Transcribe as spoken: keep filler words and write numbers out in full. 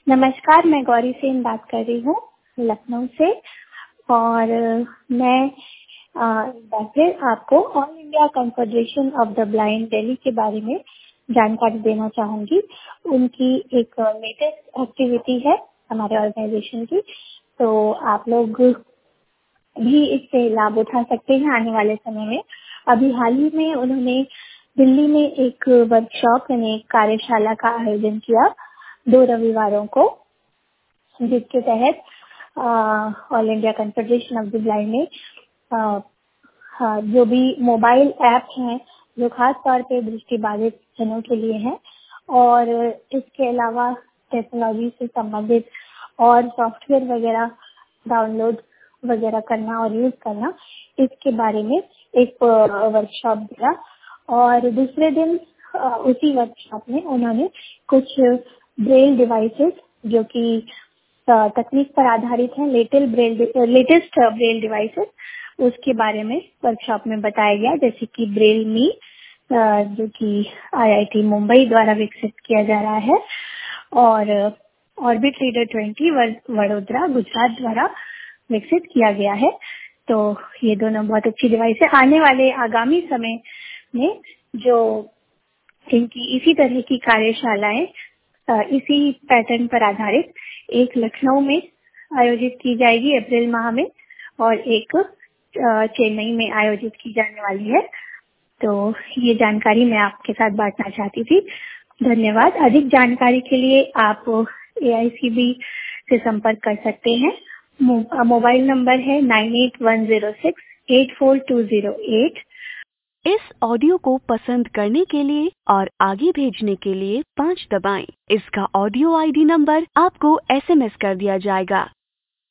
नमस्कार, मैं गौरी सेन बात कर रही हूँ लखनऊ से और मैं अ, एक बार फिर आपको all India confederation of the blind Delhi के बारे में जानकारी देना चाहूंगी। उनकी एक लेटेस्ट एक्टिविटी है हमारे ऑर्गेनाइजेशन की, तो आप लोग भी इससे लाभ उठा सकते हैं आने वाले समय में। अभी हाल ही में उन्होंने दिल्ली में एक वर्कशॉप यानी एक कार्यशाला का आयोजन किया दो रविवारों को, जिसके तहत all India confederation of the blind ने अ, हाँ, जो भी मोबाइल ऐप हैं जो खास तौर पे दृष्टिबाधित जनों के लिए हैं और इसके अलावा टेक्नोलॉजी से संबंधित और सॉफ्टवेयर वगैरह डाउनलोड वगैरह करना और यूज करना, इसके बारे में एक वर्कशॉप दिया। और दूसरे दिन अ, उसी वर्कशॉप में उन्होंने कुछ ब्रेल डिवाइसेस जो कि अ, तकनीक पर आधारित हैं, latest braille latest braille devices, उसके बारे में वर्कशॉप में बताया गया, जैसे कि ब्रेल मी जो कि आईआईटी मुंबई द्वारा विकसित किया जा रहा है और orbit reader twenty Vadodara Gujarat द्वारा विकसित किया गया है। तो ये दोनों बहुत अच्छी डिवाइस है। आने वाले आगामी समय में जो इनकी इसी तरह की कार्यशालाएं अ, इसी पैटर्न पर आधारित एक लखनऊ में आयोजित की जाएगी अप्रैल माह में और एक अ, चेन्नई में आयोजित की जाने वाली है। तो ये जानकारी मैं आपके साथ बांटना चाहती थी। धन्यवाद। अधिक जानकारी के लिए आप एआईसीबी से संपर्क कर सकते हैं। मो, मोबाइल नंबर है nine eight one zero six eight four two zero eight. इस ऑडियो को पसंद करने के लिए और आगे भेजने के लिए पाँच दबाएं। इसका ऑडियो आईडी नंबर आपको एसएमएस कर दिया जाएगा।